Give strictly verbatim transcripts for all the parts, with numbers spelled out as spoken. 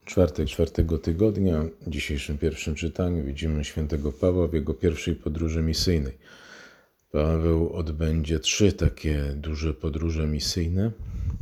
Czwartek czwartego tygodnia, w dzisiejszym pierwszym czytaniu widzimy świętego Pawła w jego pierwszej podróży misyjnej. Paweł odbędzie trzy takie duże podróże misyjne,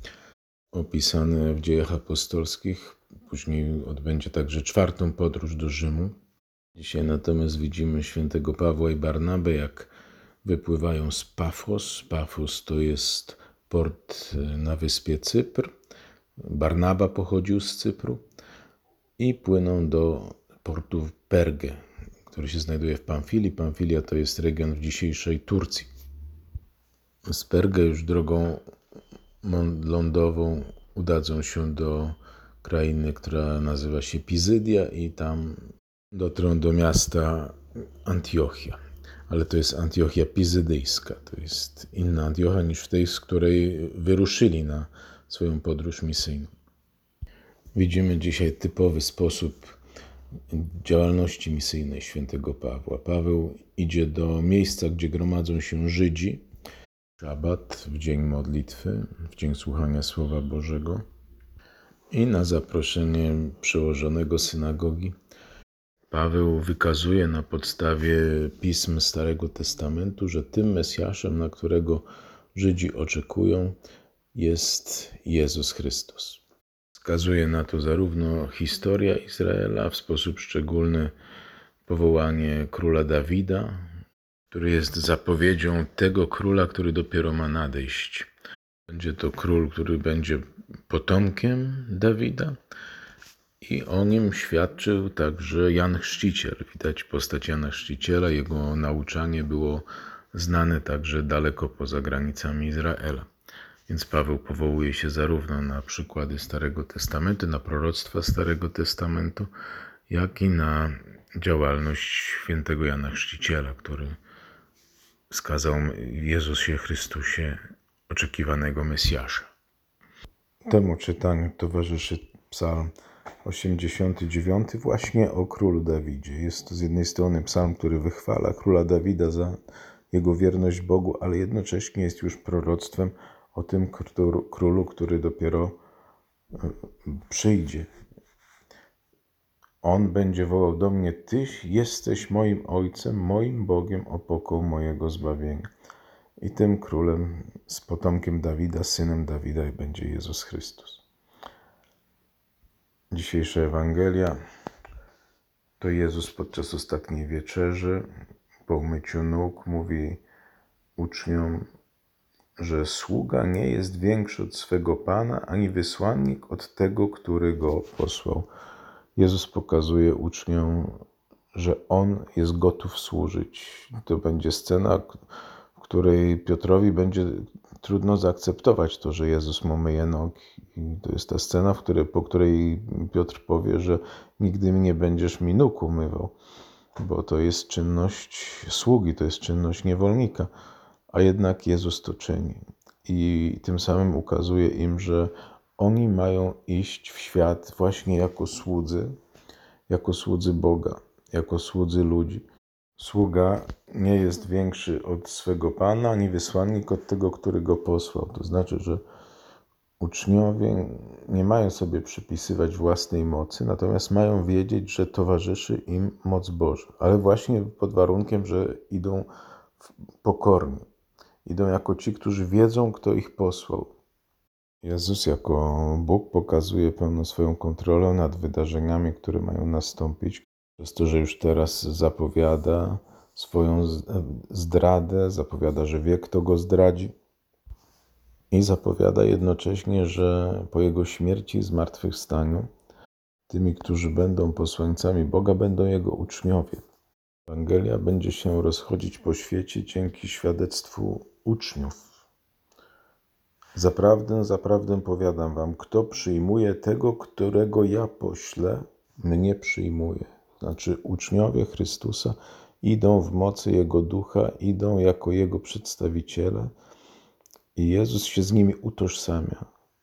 opisane w Dziejach Apostolskich. Później odbędzie także czwartą podróż do Rzymu. Dzisiaj natomiast widzimy świętego Pawła i Barnabę, jak wypływają z Pafos. Pafos to jest port na wyspie Cypr. Barnaba pochodził z Cypru. I płyną do portu Pergę, który się znajduje w Pamfilii. Pamfilia to jest region w dzisiejszej Turcji. Z Pergę już drogą lądową udadzą się do krainy, która nazywa się Pizydia, i tam dotrą do miasta Antiochia. Ale to jest Antiochia Pizydyjska. To jest inna Antiochia niż w tej, z której wyruszyli na swoją podróż misyjną. Widzimy dzisiaj typowy sposób działalności misyjnej świętego Pawła. Paweł idzie do miejsca, gdzie gromadzą się Żydzi, szabat, w dzień modlitwy, w dzień słuchania Słowa Bożego, i na zaproszenie przełożonego synagogi Paweł wykazuje na podstawie pism Starego Testamentu, że tym Mesjaszem, na którego Żydzi oczekują, jest Jezus Chrystus. Wskazuje na to zarówno historia Izraela, w sposób szczególny powołanie króla Dawida, który jest zapowiedzią tego króla, który dopiero ma nadejść. Będzie to król, który będzie potomkiem Dawida, i o nim świadczył także Jan Chrzciciel. Widać postać Jana Chrzciciela, jego nauczanie było znane także daleko poza granicami Izraela. Więc Paweł powołuje się zarówno na przykłady Starego Testamentu, na proroctwa Starego Testamentu, jak i na działalność świętego Jana Chrzciciela, który wskazał Jezusie Chrystusie, oczekiwanego Mesjasza. Temu czytaniu towarzyszy psalm osiemdziesiąty dziewiąty, właśnie o królu Dawidzie. Jest to z jednej strony psalm, który wychwala króla Dawida za jego wierność Bogu, ale jednocześnie jest już proroctwem o tym królu, który dopiero przyjdzie. On będzie wołał do mnie: Tyś jesteś moim Ojcem, moim Bogiem, opoką mojego zbawienia. I tym królem, z potomkiem Dawida, synem Dawida, będzie Jezus Chrystus. Dzisiejsza Ewangelia to Jezus podczas ostatniej wieczerzy, po umyciu nóg, mówi uczniom, że sługa nie jest większy od swego Pana, ani wysłannik od tego, który go posłał. Jezus pokazuje uczniom, że On jest gotów służyć. To będzie scena, w której Piotrowi będzie trudno zaakceptować to, że Jezus mu myje nogi. I to jest ta scena, w której, po której Piotr powie, że nigdy nie będziesz mi nóg umywał, bo to jest czynność sługi, to jest czynność niewolnika. A jednak Jezus to czyni. I tym samym ukazuje im, że oni mają iść w świat właśnie jako słudzy, jako słudzy Boga, jako słudzy ludzi. Sługa nie jest większy od swego Pana, ani wysłannik od tego, który go posłał. To znaczy, że uczniowie nie mają sobie przypisywać własnej mocy, natomiast mają wiedzieć, że towarzyszy im moc Boża. Ale właśnie pod warunkiem, że idą pokornie. Idą jako ci, którzy wiedzą, kto ich posłał. Jezus jako Bóg pokazuje pełną swoją kontrolę nad wydarzeniami, które mają nastąpić. Przez to, że już teraz zapowiada swoją zdradę, zapowiada, że wie, kto go zdradzi. I zapowiada jednocześnie, że po jego śmierci i zmartwychwstaniu tymi, którzy będą posłańcami Boga, będą jego uczniowie. Ewangelia będzie się rozchodzić po świecie dzięki świadectwu uczniów. Zaprawdę, zaprawdę powiadam wam, kto przyjmuje tego, którego ja poślę, mnie przyjmuje. Znaczy uczniowie Chrystusa idą w mocy Jego Ducha, idą jako Jego przedstawiciele i Jezus się z nimi utożsamia.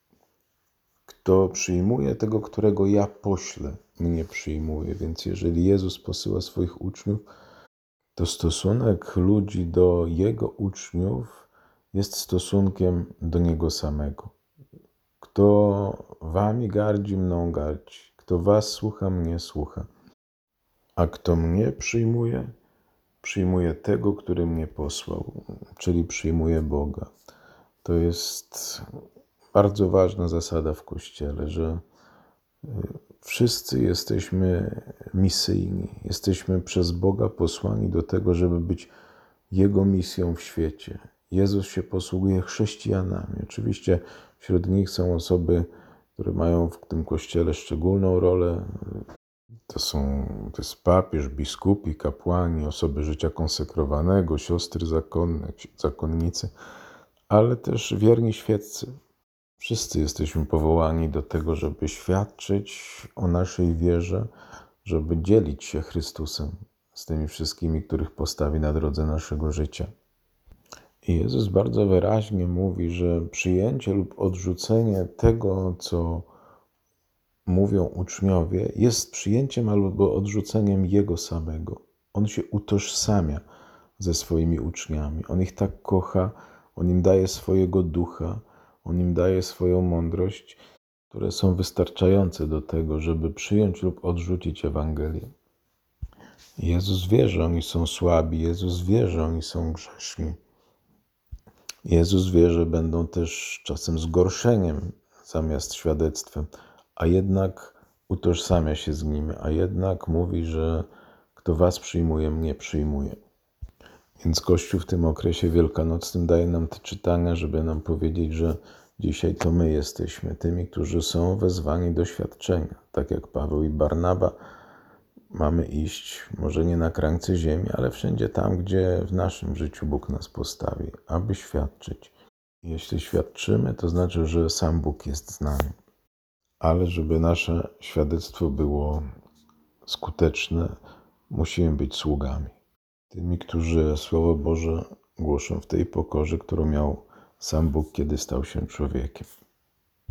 Kto przyjmuje tego, którego ja poślę, mnie przyjmuje. Więc jeżeli Jezus posyła swoich uczniów, to stosunek ludzi do Jego uczniów jest stosunkiem do Niego samego. Kto wami gardzi, mną gardzi. Kto was słucha, mnie słucha. A kto mnie przyjmuje, przyjmuje tego, który mnie posłał, czyli przyjmuje Boga. To jest bardzo ważna zasada w Kościele, że wszyscy jesteśmy misyjni. Jesteśmy przez Boga posłani do tego, żeby być Jego misją w świecie. Jezus się posługuje chrześcijanami. Oczywiście wśród nich są osoby, które mają w tym Kościele szczególną rolę. To są, to jest papież, biskupi, kapłani, osoby życia konsekrowanego, siostry zakonne, zakonnicy, ale też wierni świeccy. Wszyscy jesteśmy powołani do tego, żeby świadczyć o naszej wierze, żeby dzielić się Chrystusem z tymi wszystkimi, których postawi na drodze naszego życia. I Jezus bardzo wyraźnie mówi, że przyjęcie lub odrzucenie tego, co mówią uczniowie, jest przyjęciem albo odrzuceniem Jego samego. On się utożsamia ze swoimi uczniami. On ich tak kocha, On im daje swojego ducha, On im daje swoją mądrość, które są wystarczające do tego, żeby przyjąć lub odrzucić Ewangelię. Jezus wie, że oni są słabi, Jezus wie, że oni są grzeszni. Jezus wie, że będą też czasem zgorszeniem zamiast świadectwem, a jednak utożsamia się z nimi, a jednak mówi, że kto was przyjmuje, mnie przyjmuje. Więc Kościół w tym okresie wielkanocnym daje nam te czytania, żeby nam powiedzieć, że dzisiaj to my jesteśmy tymi, którzy są wezwani do świadczenia. Tak jak Paweł i Barnaba, mamy iść może nie na krańce ziemi, ale wszędzie tam, gdzie w naszym życiu Bóg nas postawi, aby świadczyć. Jeśli świadczymy, to znaczy, że sam Bóg jest z nami. Ale żeby nasze świadectwo było skuteczne, musimy być sługami. Tymi, którzy Słowo Boże głoszą w tej pokorze, którą miał sam Bóg, kiedy stał się człowiekiem.